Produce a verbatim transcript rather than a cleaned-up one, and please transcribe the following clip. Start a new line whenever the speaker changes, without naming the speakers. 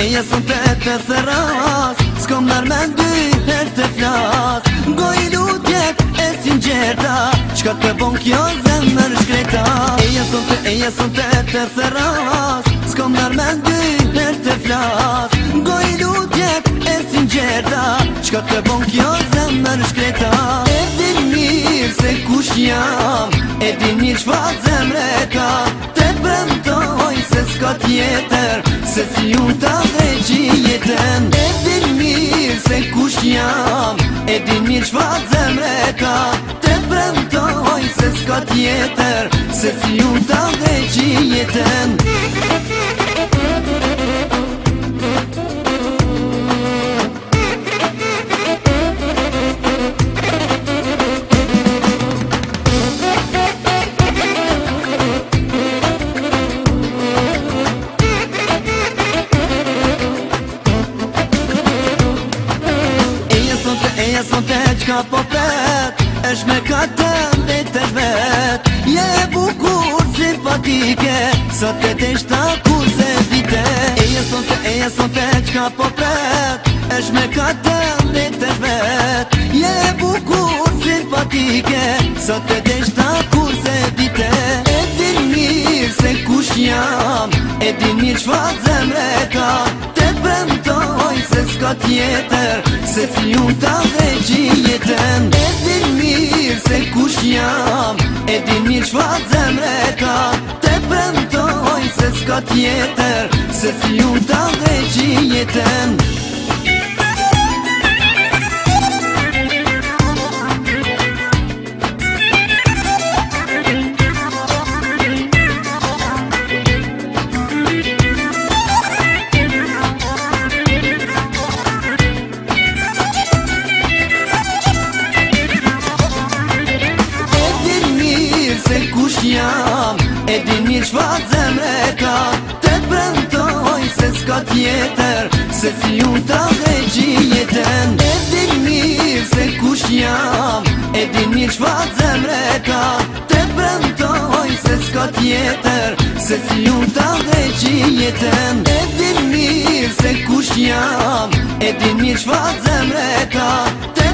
eja son të të thëras, s'kom nërmen dy her të flas. Goj lutjet e sinqerta, qka të bon kjo zemër shkreta. Eja son të, eja son të të thëras, s'kom nërmen dy her të flas. Goj lutjet e sinqerta, qka të bon kjo zemër shkreta. E din mirë se kush jam, e din mirë qfa zemre ka. Te premtoj se s'ka tjetër, se si unë ta dreqi jetën. E din mirë se kush jam, e din mirë qfa zemre ka. Te premtoj se s'ka tjetër, se si unë ta dreqi jetën. Eja son të qka po pet, esh me katën dhe të vet. Je e bukur, simpatike, sa të të shta kur se dite. Eja son të, eja son të qka po pet, esh me katën dhe të vet. Je e bukur, simpatike, sa të të shta kur se dite. E din mirë se kush jam, e din mirë qfa zemre ka. Te premtoj se s'ka tjetër, se si unë ta dreqi jetën. E din mirë se kush jam, e din mirë qfa zemre ka. Te premtoj se s'ka tjetër, se si unë ta dreqi jetën. Jam, e din mirë qfa zemre ka. Te premtoj se s'ka tjetër, se si unë ta dreqi jetën. E din mirë se kush jam, e din mirë qfa zemre ka. Te premtoj se s'ka tjetër, se si unë ta dreqi jetën. E din mirë se kush jam, e din mirë qfa zemre ka. Te